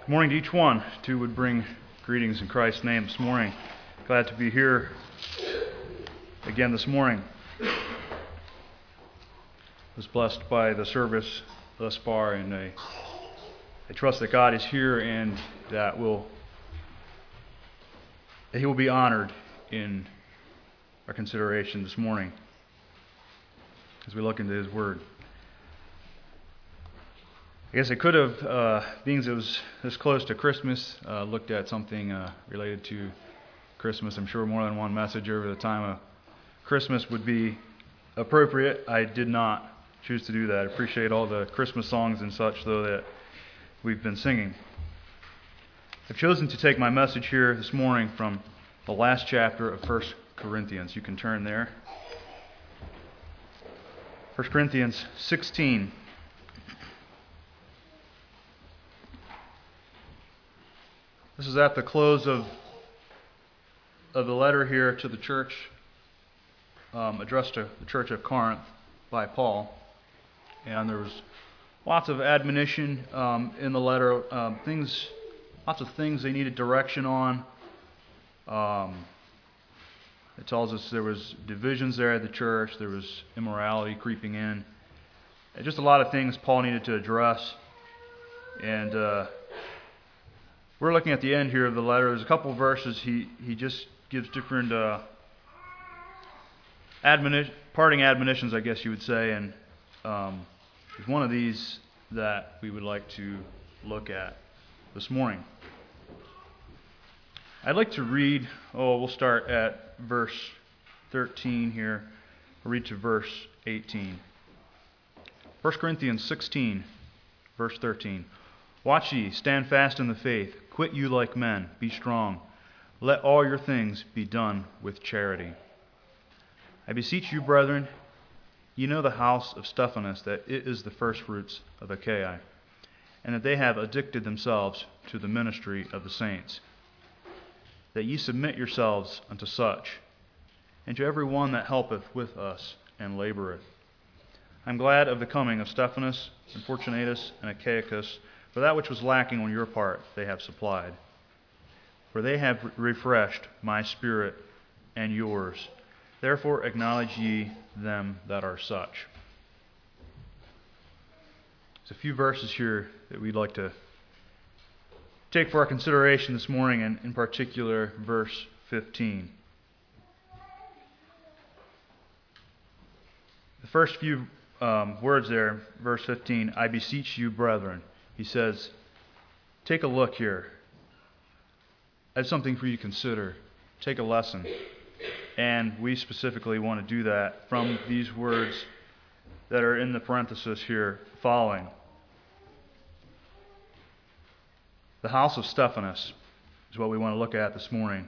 Good morning to each one. Too would bring greetings in Christ's name this morning. Glad to be here again this morning. Was blessed by the service thus far, and I trust that God is here and that He will be honored in our consideration this morning as we look into His Word. I guess I could have, being it was this close to Christmas, looked at something related to Christmas. I'm sure more than one message over the time of Christmas would be appropriate. I did not choose to do that. I appreciate all the Christmas songs and such, though, that we've been singing. I've chosen to take my message here this morning from the last chapter of 1 Corinthians. You can turn there. 1 Corinthians 16. This is at the close of the letter here to the church, addressed to the church of Corinth by Paul. And there was lots of admonition in the letter, lots of things they needed direction on. It tells us there was divisions there at the church, there was immorality creeping in, and just a lot of things Paul needed to address. And we're looking at the end here of the letter. There's a couple of verses. He just gives different parting admonitions, I guess you would say. And there's one of these that we would like to look at this morning. I'd like to read, we'll start at verse 13 here. We'll read to verse 18. 1 Corinthians 16, verse 13. Watch ye, stand fast in the faith, quit you like men, be strong. Let all your things be done with charity. I beseech you, brethren, ye know the house of Stephanas, that it is the firstfruits of Achaia, and that they have addicted themselves to the ministry of the saints. That ye submit yourselves unto such, and to every one that helpeth with us and laboreth. I am glad of the coming of Stephanas, and Fortunatus, and Achaicus, for that which was lacking on your part they have supplied. For they have refreshed my spirit and yours. Therefore acknowledge ye them that are such. There's a few verses here that we'd like to take for our consideration this morning, and in particular verse 15. The first few words there, verse 15, I beseech you, brethren. He says, take a look here. I have something for you to consider. Take a lesson. And we specifically want to do that from these words that are in the parenthesis here following. The house of Stephanas is what we want to look at this morning.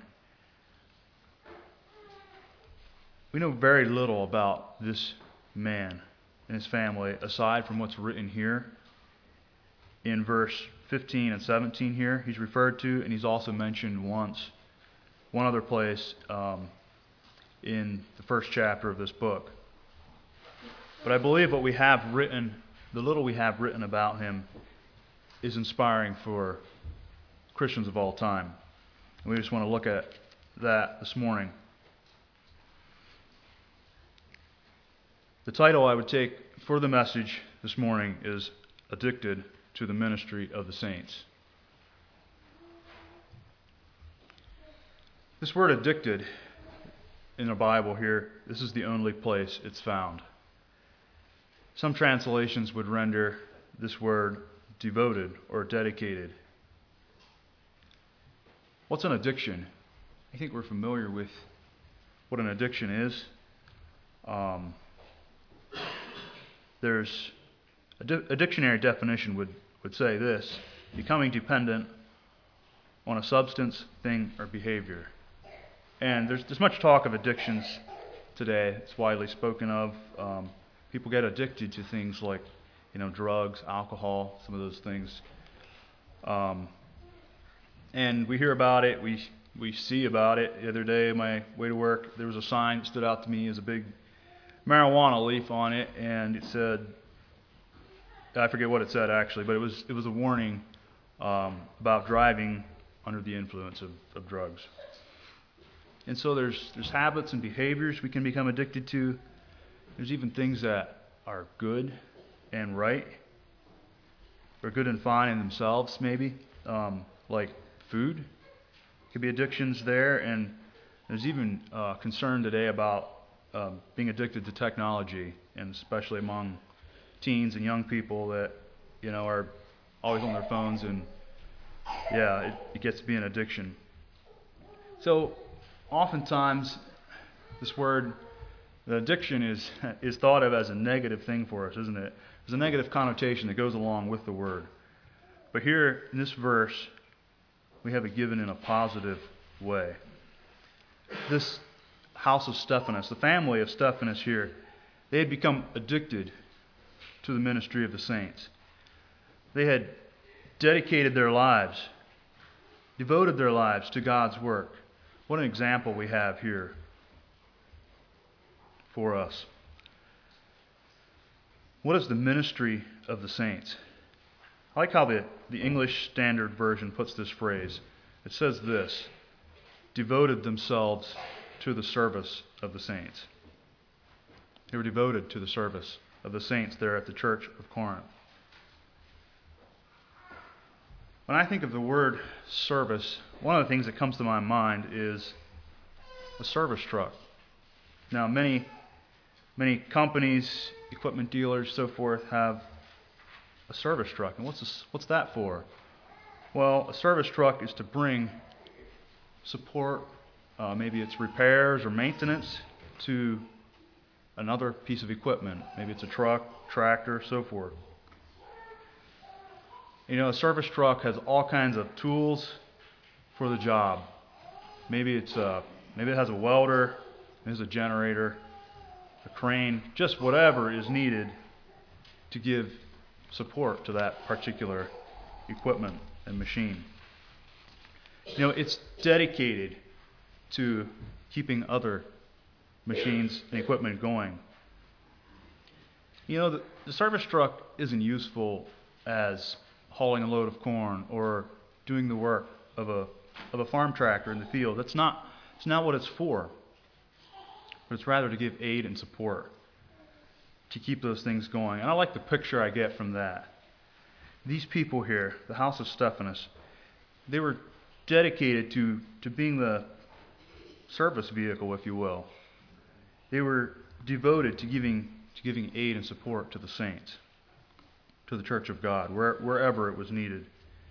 We know very little about this man and his family aside from what's written here. In verse 15 and 17 here, he's referred to, and he's also mentioned one other place in the first chapter of this book. But I believe what we have written, the little we have written about him, is inspiring for Christians of all time. And we just want to look at that this morning. The title I would take for the message this morning is Addicted to the Ministry of the Saints. This word addicted in the Bible here, this is the only place it's found. Some translations would render this word devoted or dedicated. What's an addiction? I think we're familiar with what an addiction is. There's a dictionary definition would say this: becoming dependent on a substance, thing, or behavior. And there's much talk of addictions today. It's widely spoken of. People get addicted to things like, drugs, alcohol, some of those things. And we hear about it. We see about it. The other day, on my way to work, there was a sign that stood out to me as a big marijuana leaf on it, and it said, I forget what it said actually, but it was a warning about driving under the influence of drugs. And so there's habits and behaviors we can become addicted to. There's even things that are good and right, or good and fine in themselves, maybe, like food. Could be addictions there, and there's even concern today about being addicted to technology, and especially among teens and young people that are always on their phones, and it gets to be an addiction. So oftentimes this word, the addiction, is thought of as a negative thing for us, isn't it? There's a negative connotation that goes along with the word. But here in this verse, we have it given in a positive way. This house of Stephanas, the family of Stephanas here, they had become addicted to the ministry of the saints. They had dedicated their lives, devoted their lives to God's work. What an example we have here for us. What is the ministry of the saints? I like how the English Standard Version puts this phrase. It says this: devoted themselves to the service of the saints. They were devoted to the service of the saints there at the church of Corinth. When I think of the word service, one of the things that comes to my mind is a service truck. Now, many companies, equipment dealers, so forth, have a service truck. And what's that for? Well, a service truck is to bring support, maybe it's repairs or maintenance, to another piece of equipment. Maybe it's a truck, tractor, so forth. A service truck has all kinds of tools for the job. Maybe it has a welder, there's a generator, a crane, just whatever is needed to give support to that particular equipment and machine. It's dedicated to keeping other machines and equipment going. The service truck isn't useful as hauling a load of corn or doing the work of a farm tractor in the field. It's not what it's for. But it's rather to give aid and support, to keep those things going. And I like the picture I get from that. These people here, the house of Stephanas, they were dedicated to being the service vehicle, if you will. They were devoted to giving aid and support to the saints, to the church of God, wherever it was needed.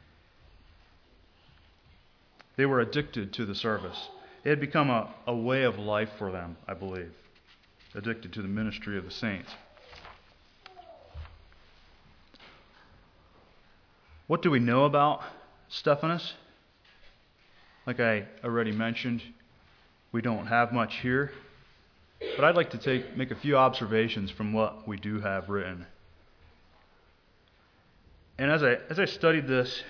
They were addicted to the service. It had become a way of life for them, I believe, addicted to the ministry of the saints. What do we know about Stephanas? Like I already mentioned, we don't have much here, but I'd like to make a few observations from what we do have written. And as I studied this,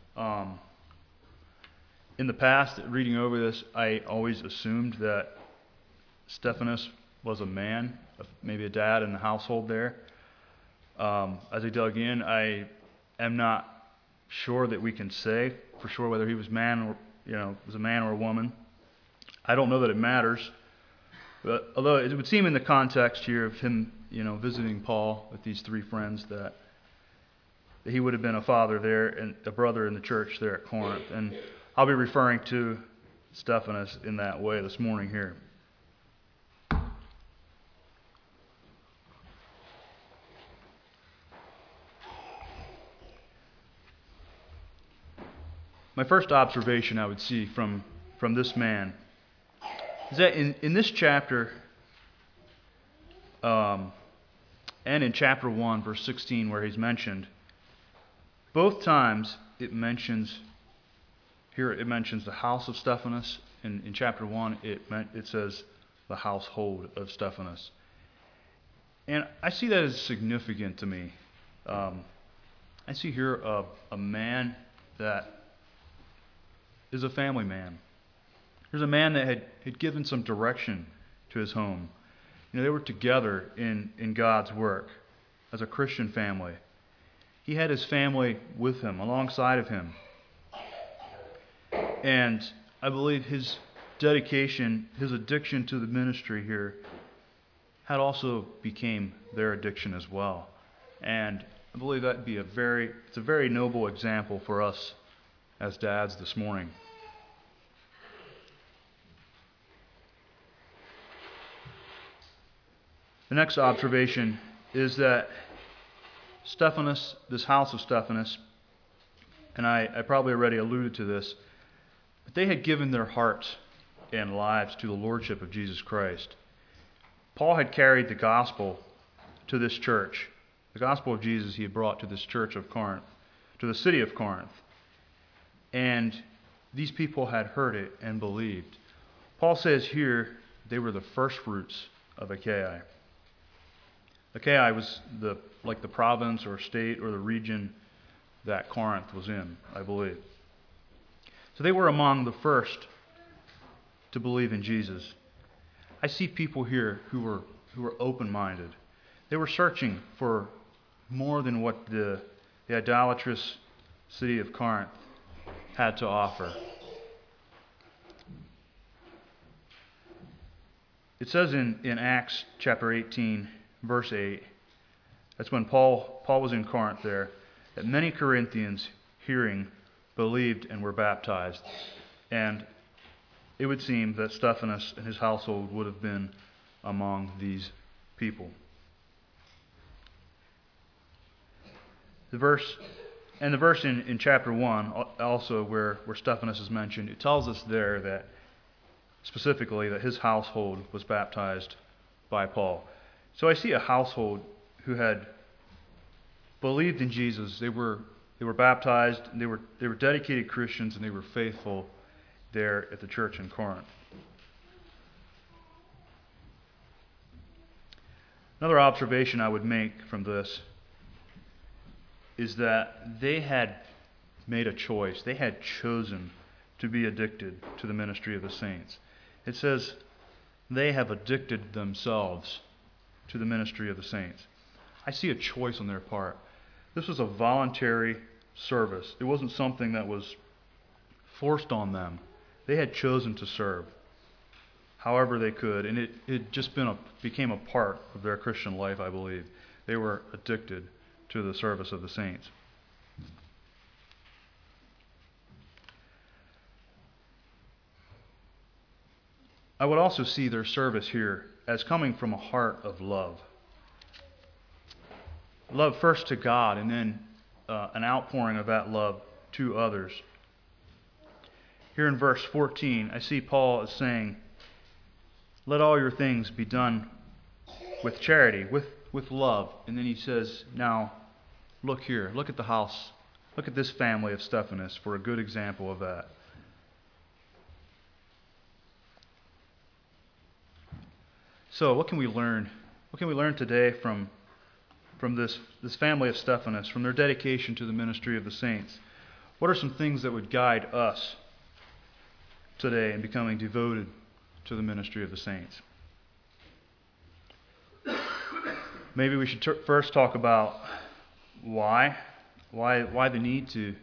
in the past, reading over this, I always assumed that Stephanas was a man, maybe a dad in the household there. As I dug in, I am not sure that we can say for sure whether he was a man or a woman. I don't know that it matters. But although it would seem in the context here of him, visiting Paul with these three friends, that he would have been a father there and a brother in the church there at Corinth. And I'll be referring to Stephanas in that way this morning here. My first observation I would see from this man is that in this chapter, and in chapter 1, verse 16, where he's mentioned, both times it mentions the house of Stephanas. In chapter 1, it says the household of Stephanas. And I see that as significant to me. I see here a man that is a family man. There's a man that had given some direction to his home. They were together in God's work as a Christian family. He had his family with him, alongside of him. And I believe his dedication, his addiction to the ministry here, had also became their addiction as well. And I believe that'd be it's a very noble example for us as dads this morning. The next observation is that Stephanas, this house of Stephanas, and I probably already alluded to this, but they had given their hearts and lives to the lordship of Jesus Christ. Paul had carried the gospel to this church. The gospel of Jesus he had brought to this church of Corinth, to the city of Corinth. And these people had heard it and believed. Paul says here they were the first fruits of Achaia. Achaia was like the province or state or the region that Corinth was in, I believe. So they were among the first to believe in Jesus. I see people here who were open-minded. They were searching for more than what the idolatrous city of Corinth had to offer. It says in Acts chapter 18, verse 8, that's when Paul was in Corinth there, that many Corinthians, hearing, believed and were baptized. And it would seem that Stephanas and his household would have been among these people. The verse in chapter 1, also where Stephanas is mentioned, it tells us there that specifically that his household was baptized by Paul. So I see a household who had believed in Jesus. They were baptized, and they were dedicated Christians, and they were faithful there at the church in Corinth. Another observation I would make from this is that they had made a choice. They had chosen to be addicted to the ministry of the saints. It says they have addicted themselves to the ministry of the saints. I see a choice on their part. This was a voluntary service. It wasn't something that was forced on them. They had chosen to serve however they could, and it just became a part of their Christian life, I believe. They were addicted to the service of the saints. I would also see their service here as coming from a heart of love. Love first to God, and then an outpouring of that love to others. Here in verse 14, I see Paul is saying, let all your things be done with charity, with love. And then he says, now, look here, look at the house, look at this family of Stephanas for a good example of that. So, what can we learn? What can we learn today from this family of Stephanas, from their dedication to the ministry of the saints? What are some things that would guide us today in becoming devoted to the ministry of the saints? Maybe we should first talk about why the need to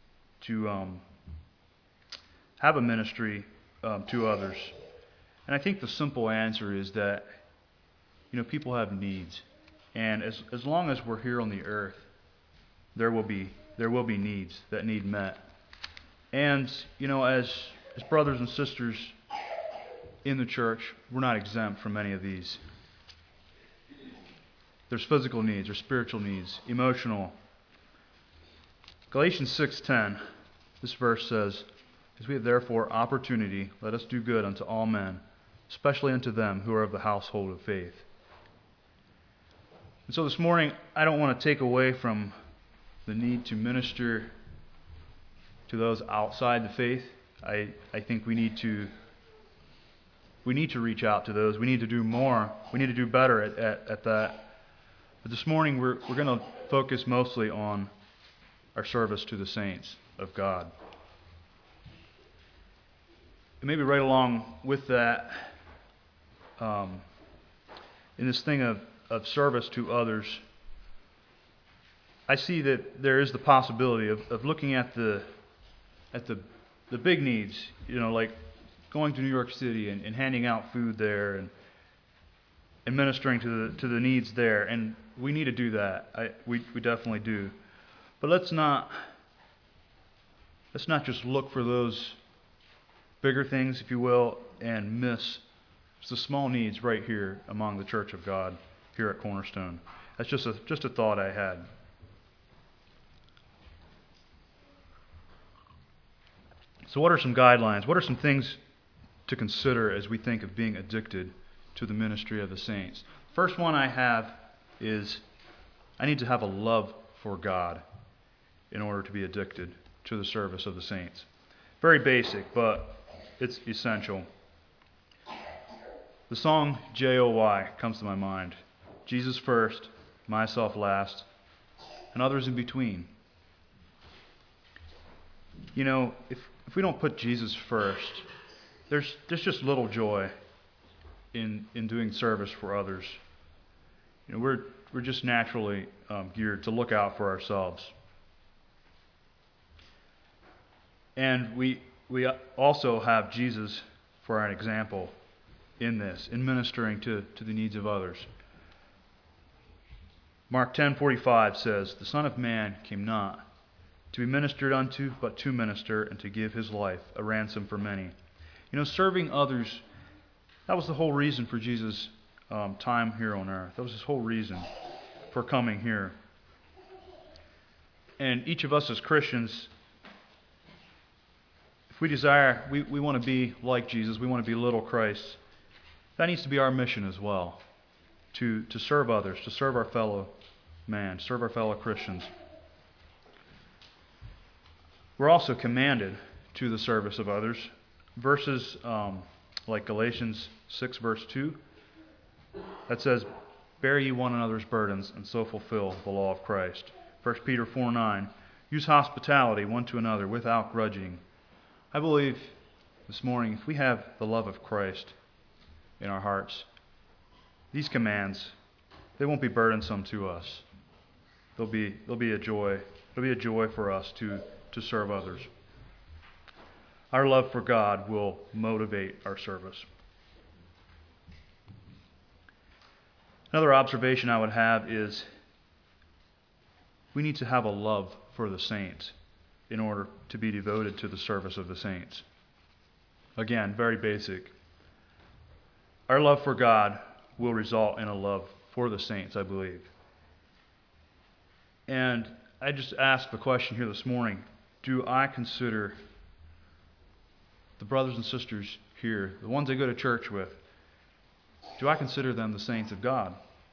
have a ministry to others. And I think the simple answer is that people have needs, and as long as we're here on the earth, there will be needs that need met. And as brothers and sisters in the church, we're not exempt from any of these. There's physical needs, there's spiritual needs, emotional. Galatians 6:10, this verse says, as we have therefore opportunity, let us do good unto all men, especially unto them who are of the household of faith. And so this morning, I don't want to take away from the need to minister to those outside the faith. I think we need to reach out to those. We need to do more. We need to do better at that. But this morning, we're going to focus mostly on our service to the saints of God. And maybe right along with that, in this thing of service to others, I see that there is the possibility of looking at the big needs, like going to New York City and handing out food there and ministering to the needs there. And we need to do that. We definitely do. But let's not just look for those bigger things, if you will, and miss the small needs right here among the Church of God here at Cornerstone. That's just a thought I had. So what are some guidelines? What are some things to consider as we think of being addicted to the ministry of the saints? First one I have is I need to have a love for God in order to be addicted to the service of the saints. Very basic, but it's essential. The song J.O.Y. comes to my mind. Jesus first, myself last, and others in between. If we don't put Jesus first, there's just little joy in doing service for others. We're just naturally geared to look out for ourselves. And we also have Jesus for an example in this, in ministering to the needs of others. Mark 10:45 says, "The Son of Man came not to be ministered unto, but to minister, and to give his life a ransom for many." Serving others, that was the whole reason for Jesus' time here on earth. That was his whole reason for coming here. And each of us as Christians, if we desire, we want to be like Jesus, we want to be little Christ, that needs to be our mission as well, to serve others, to serve our fellow man, serve our fellow Christians. We're also commanded to the service of others. Verses like Galatians 6 verse 2, that says, "Bear ye one another's burdens, and so fulfill the law of Christ." 1 Peter 4:9, "Use hospitality one to another without grudging." I believe this morning, if we have the love of Christ in our hearts, these commands, they won't be burdensome to us. They'll be a joy. It'll be a joy for us to serve others. Our love for God will motivate our service. Another observation I would have is we need to have a love for the saints in order to be devoted to the service of the saints. Again, very basic. Our love for God will result in a love for the saints, I believe. And I just asked the question here this morning, do I consider the brothers and sisters here, the ones I go to church with, do I consider them the saints of God?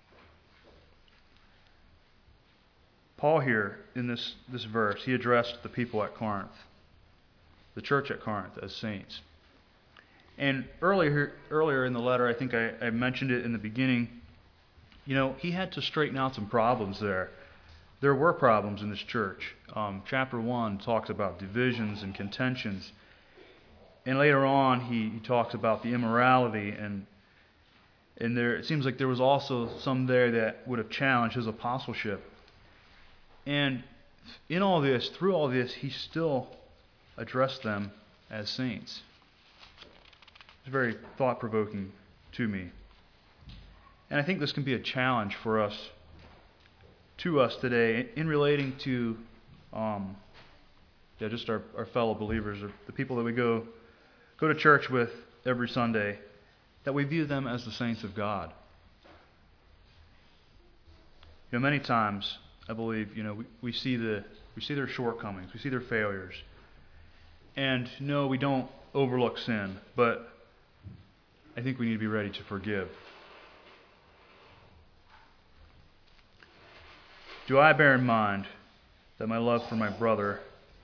Paul here, in this verse, he addressed the people at Corinth, the church at Corinth, as saints. And earlier in the letter, I think I mentioned it in the beginning, he had to straighten out some problems there. There were problems in this church. Chapter 1 talks about divisions and contentions. And later on, he talks about the immorality, and there it seems like there was also some there that would have challenged his apostleship. And in all this, through all this, he still addressed them as saints. It's very thought-provoking to me. And I think this can be a challenge for us, today, in relating to just our fellow believers, or the people that we go to church with every Sunday, that we view them as the saints of God. Many times, I believe, we see their shortcomings, we see their failures. And no, we don't overlook sin, but I think we need to be ready to forgive. Do I bear in mind that my love for my brother,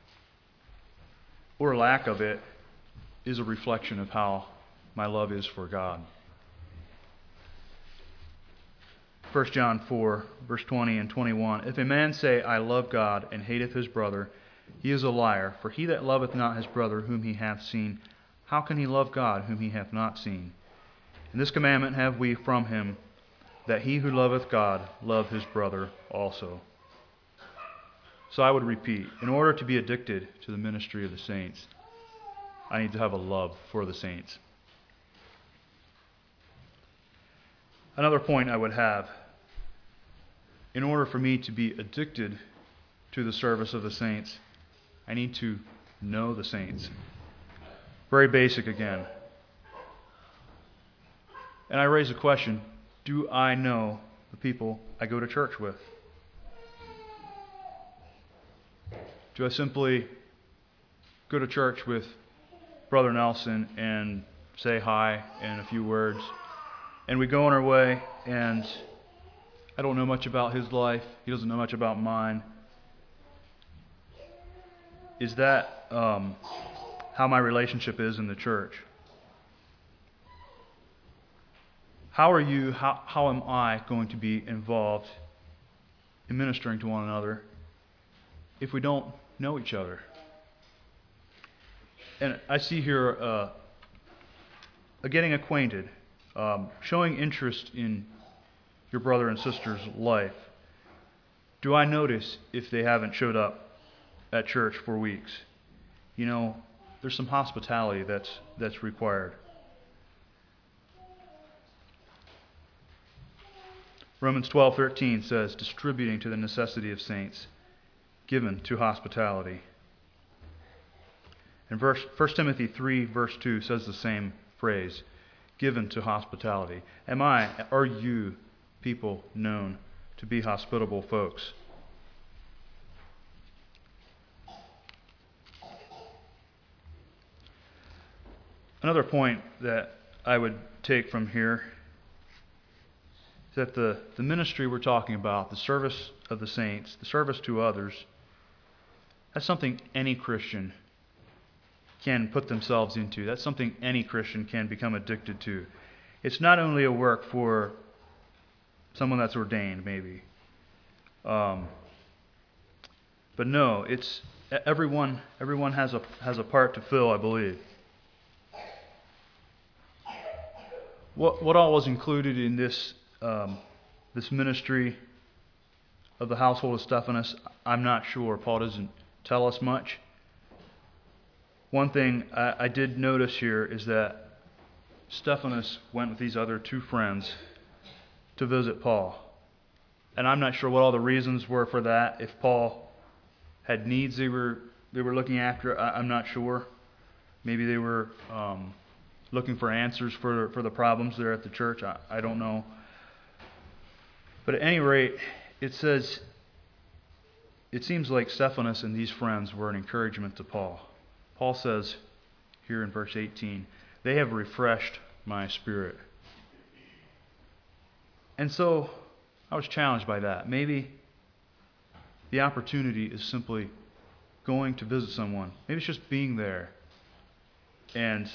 or lack of it, is a reflection of how my love is for God? 1 John 4, verse 20 and 21. "If a man say, I love God, and hateth his brother, he is a liar. For he that loveth not his brother whom he hath seen, how can he love God whom he hath not seen? And this commandment have we from him, that he who loveth God love his brother also." So I would repeat, in order to be addicted to the ministry of the saints, I need to have a love for the saints. Another point I would have, in order for me to be addicted to the service of the saints, I need to know the saints. Very basic again. And I raise a question, do I know the people I go to church with? Do I simply go to church with Brother Nelson and say hi and a few words, and we go on our way, and I don't know much about his life, he doesn't know much about mine? Is that how my relationship is in the church? How am I going to be involved in ministering to one another if we don't know each other? And I see here a getting acquainted, showing interest in your brother and sister's life. Do I notice if they haven't showed up at church for weeks? You know, there's some hospitality that's required. Romans 12:13 says, distributing to the necessity of saints, given to hospitality. And 1 Timothy 3, verse 2 says the same phrase, given to hospitality. Are you people known to be hospitable folks? Another point that I would take from here is that the ministry we're talking about, the service of the saints, the service to others, that's something any Christian can put themselves into. That's something any Christian can become addicted to. It's not only a work for someone that's ordained, maybe. But no, it's everyone has a part to fill, I believe. What all was included in this ministry of the household of Stephanas, I'm not sure. Paul doesn't tell us much. One thing I did notice here is that Stephanas went with these other two friends to visit Paul. And I'm not sure what all the reasons were for that. If Paul had needs they were looking after, I'm not sure. Maybe they were looking for answers for the problems there at the church. I don't know. But at any rate, it seems like Stephanas and these friends were an encouragement to Paul. Paul says here in verse 18, they have refreshed my spirit. And so I was challenged by that. Maybe the opportunity is simply going to visit someone. Maybe it's just being there and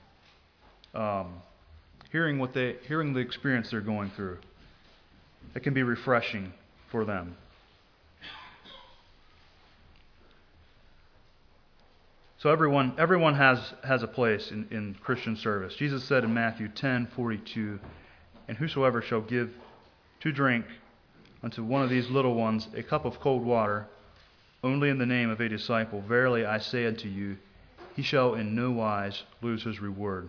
hearing the experience they're going through. It can be refreshing for them. So everyone has a place in Christian service. Jesus said in Matthew 10:42, and whosoever shall give to drink unto one of these little ones a cup of cold water, only in the name of a disciple, verily I say unto you, he shall in no wise lose his reward.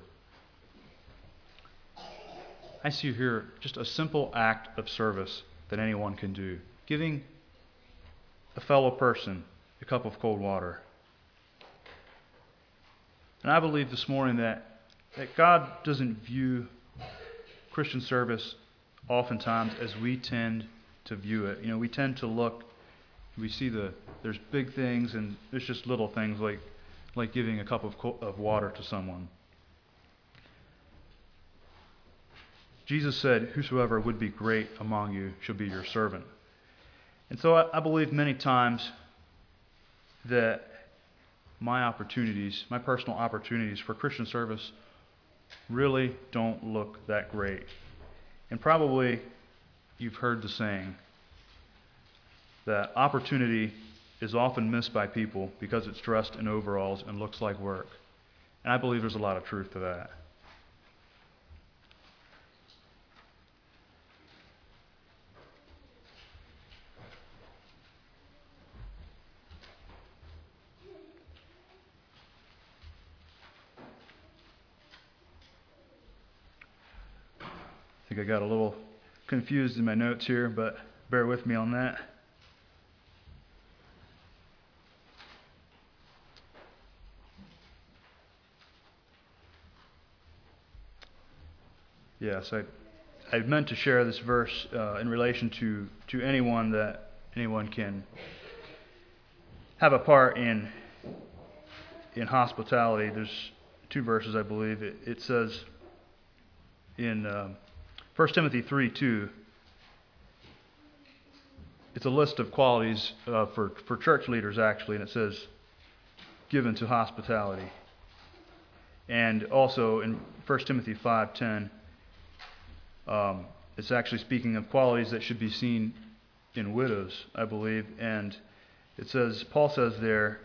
I see here just a simple act of service that anyone can do. Giving a fellow person a cup of cold water. And I believe this morning that God doesn't view Christian service oftentimes as we tend to view it. You know, we tend to look, we see there's big things and there's just little things like giving a cup of water to someone. Jesus said, whosoever would be great among you shall be your servant. And so I believe many times that my personal opportunities for Christian service really don't look that great. And probably you've heard the saying that opportunity is often missed by people because it's dressed in overalls and looks like work. And I believe there's a lot of truth to that. think I got a little confused in my notes here, but bear with me on that. Yes, I meant to share this verse in relation to anyone that anyone can have a part in hospitality. There's two verses, I believe. It says in 1 Timothy 3:2, it's a list of qualities for church leaders, actually, and it says, given to hospitality. And also in 1 Timothy 5:10, it's actually speaking of qualities that should be seen in widows, I believe. And it says, Paul says there,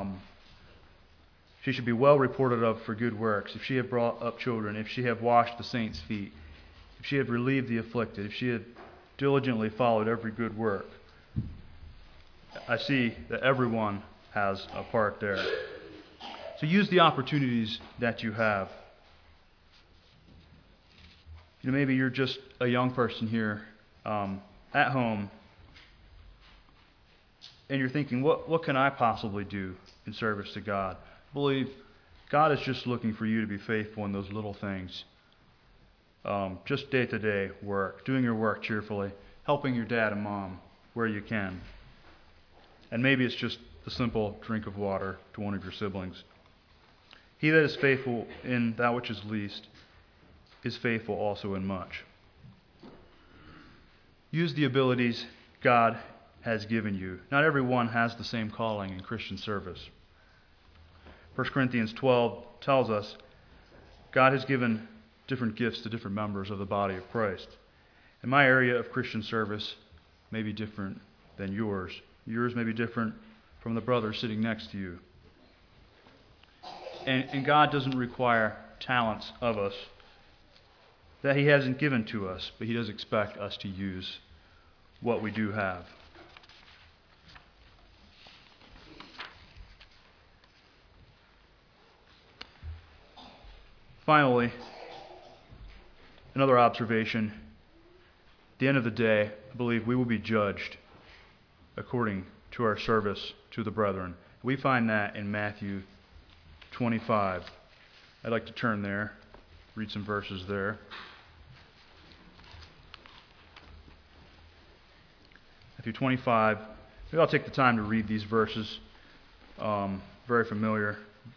she should be well reported of for good works, if she have brought up children, if she have washed the saints' feet, if she have relieved the afflicted, if she had diligently followed every good work. I see that everyone has a part there. So use the opportunities that you have. Maybe you're just a young person here at home, and you're thinking, what can I possibly do in service to God? I believe God is just looking for you to be faithful in those little things. Just day-to-day work, doing your work cheerfully, helping your dad and mom where you can. And maybe it's just a simple drink of water to one of your siblings. He that is faithful in that which is least is faithful also in much. Use the abilities God has given you. Not everyone has the same calling in Christian service. 1 Corinthians 12 tells us God has given different gifts to different members of the body of Christ. And my area of Christian service may be different than yours. Yours may be different from the brother sitting next to you. And God doesn't require talents of us that He hasn't given to us, but He does expect us to use what we do have. Finally, another observation. At the end of the day, I believe we will be judged according to our service to the brethren. We find that in Matthew 25. I'd like to turn there, read some verses there. Matthew 25. Maybe I'll take the time to read these verses. Very familiar.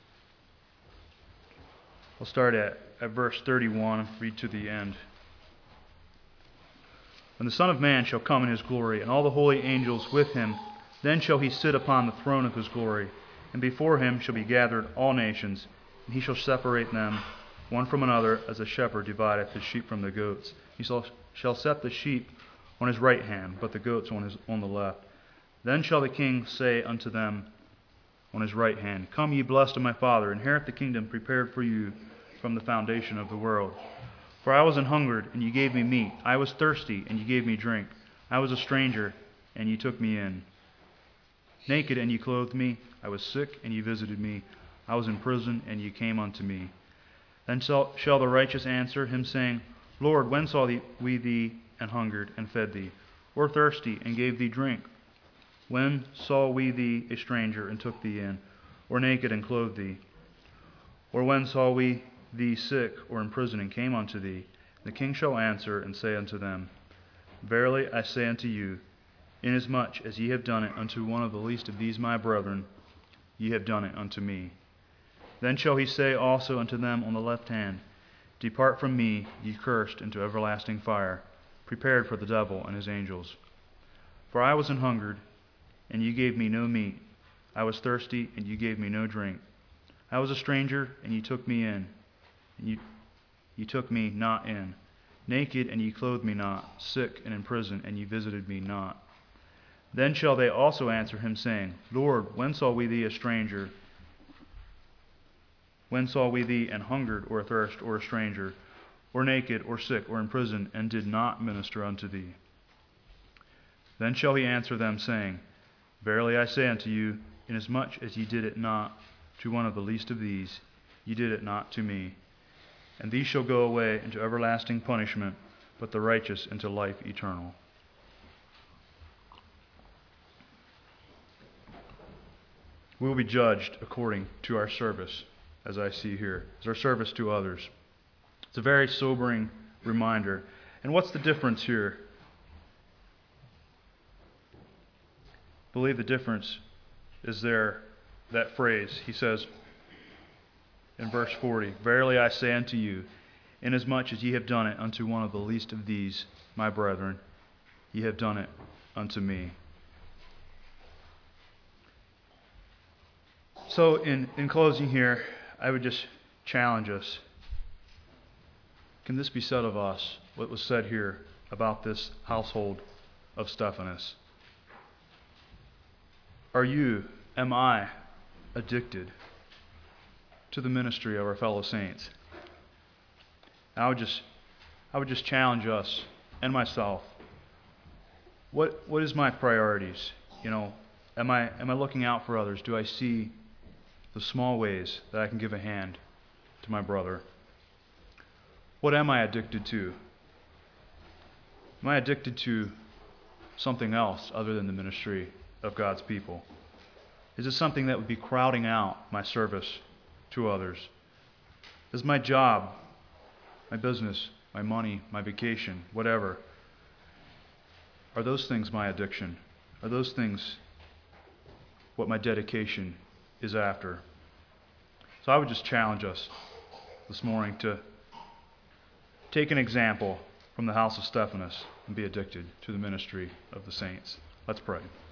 I'll start at verse 31, read to the end. When the Son of Man shall come in His glory, and all the holy angels with Him, then shall He sit upon the throne of His glory, and before Him shall be gathered all nations, and He shall separate them one from another, as a shepherd divideth his sheep from the goats. He shall set the sheep on His right hand, but the goats on the left. Then shall the King say unto them on His right hand, Come, ye blessed of my Father, inherit the kingdom prepared for you from the foundation of the world. For I was an hungered, and ye gave me meat. I was thirsty, and ye gave me drink. I was a stranger, and ye took me in. Naked, and ye clothed me. I was sick, and ye visited me. I was in prison, and ye came unto me. Then shall the righteous answer Him, saying, Lord, when saw we thee and hungered, and fed thee, or thirsty, and gave thee drink? When saw we thee a stranger, and took thee in, or naked, and clothed thee? Or when saw we thee sick, or in prison, and came unto thee? The King shall answer and say unto them, Verily I say unto you, inasmuch as ye have done it unto one of the least of these my brethren, ye have done it unto me. Then shall He say also unto them on the left hand, Depart from me, ye cursed, into everlasting fire, prepared for the devil and his angels. For I was an hungered, and ye gave me no meat. I was thirsty, and ye gave me no drink. I was a stranger, and ye took me in, and ye took me not in. Naked, and ye clothed me not. Sick, and in prison, and ye visited me not. Then shall they also answer Him, saying, Lord, when saw we thee a stranger? When saw we thee an hungered, or athirst, or a stranger, or naked, or sick, or in prison, and did not minister unto thee? Then shall He answer them, saying, Verily I say unto you, inasmuch as ye did it not to one of the least of these, ye did it not to me. And these shall go away into everlasting punishment, but the righteous into life eternal. We will be judged according to our service, as I see here, as our service to others. It's a very sobering reminder. And what's the difference here? I believe the difference is there, that phrase. He says in verse 40, "Verily I say unto you, inasmuch as ye have done it unto one of the least of these, my brethren, ye have done it unto me." So in closing here, I would just challenge us. Can this be said of us, what was said here about this household of Stephanas? Am I addicted to the ministry of our fellow saints? I would just challenge us and myself. What is my priorities? Am I looking out for others? Do I see the small ways that I can give a hand to my brother? What am I addicted to? Am I addicted to something else other than the ministry of God's people? Is it something that would be crowding out my service to others? Is my job, my business, my money, my vacation, whatever, are those things my addiction? Are those things what my dedication is after? So I would just challenge us this morning to take an example from the house of Stephanas and be addicted to the ministry of the saints. Let's pray.